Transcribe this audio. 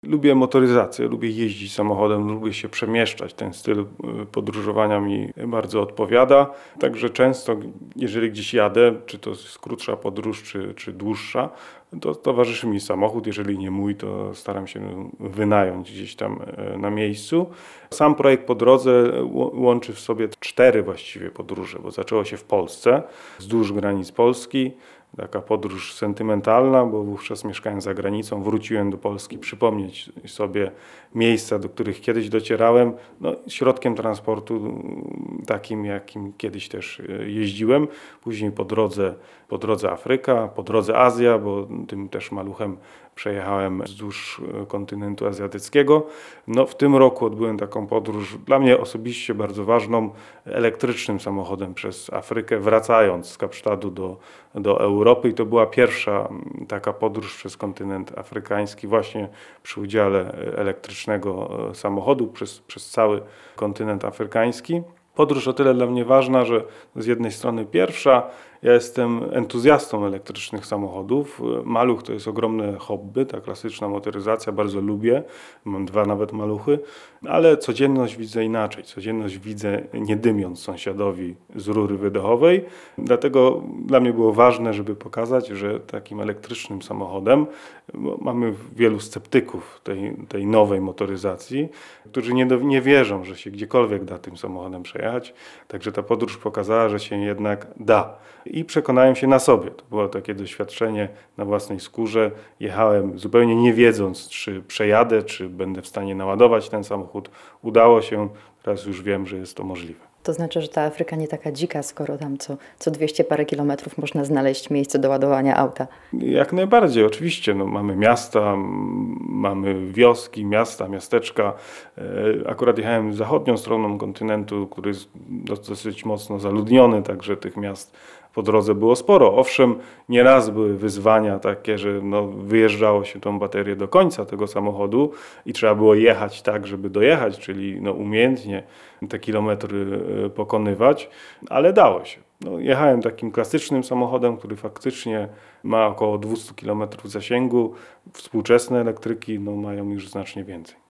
Lubię motoryzację, lubię jeździć samochodem, lubię się przemieszczać. Ten styl podróżowania mi bardzo odpowiada. Także często, jeżeli gdzieś jadę, czy to jest krótsza podróż, czy dłuższa, to towarzyszy mi samochód. Jeżeli nie mój, to staram się wynająć gdzieś tam na miejscu. Sam projekt Po drodze łączy w sobie 4 właściwie podróże, bo zaczęło się w Polsce, wzdłuż granic Polski. Taka podróż sentymentalna, bo wówczas mieszkałem za granicą, wróciłem do Polski, przypomnieć sobie miejsca, do których kiedyś docierałem, środkiem transportu takim, jakim kiedyś też jeździłem. Później po drodze Afryka, po drodze Azja, bo tym też maluchem przejechałem wzdłuż kontynentu azjatyckiego. W tym roku odbyłem taką podróż, dla mnie osobiście bardzo ważną, elektrycznym samochodem przez Afrykę, wracając z Kapsztadu do Europy. I to była pierwsza taka podróż przez kontynent afrykański właśnie przy udziale elektrycznego samochodu przez cały kontynent afrykański. Podróż o tyle dla mnie ważna, że z jednej strony pierwsza, ja jestem entuzjastą elektrycznych samochodów. Maluch to jest ogromne hobby, ta klasyczna motoryzacja, bardzo lubię. Mam 2 nawet maluchy, ale codzienność widzę inaczej. Codzienność widzę nie dymiąc sąsiadowi z rury wydechowej. Dlatego dla mnie było ważne, żeby pokazać, że takim elektrycznym samochodem mamy wielu sceptyków tej nowej motoryzacji, którzy nie wierzą, że się gdziekolwiek da tym samochodem przejechać. Także ta podróż pokazała, że się jednak da. I przekonałem się na sobie. To było takie doświadczenie na własnej skórze. Jechałem zupełnie nie wiedząc, czy przejadę, czy będę w stanie naładować ten samochód. Udało się. Teraz już wiem, że jest to możliwe. To znaczy, że ta Afryka nie taka dzika, skoro tam co 200 parę kilometrów można znaleźć miejsce do ładowania auta. Jak najbardziej, oczywiście. Mamy miasta, mamy wioski, miasteczka. Akurat jechałem zachodnią stroną kontynentu, który jest dosyć mocno zaludniony, także tych miast po drodze było sporo. Owszem, nieraz były wyzwania takie, że wyjeżdżało się tą baterię do końca tego samochodu i trzeba było jechać tak, żeby dojechać, czyli umiejętnie te kilometry pokonywać, ale dało się. Jechałem takim klasycznym samochodem, który faktycznie ma około 200 km zasięgu. Współczesne elektryki mają już znacznie więcej.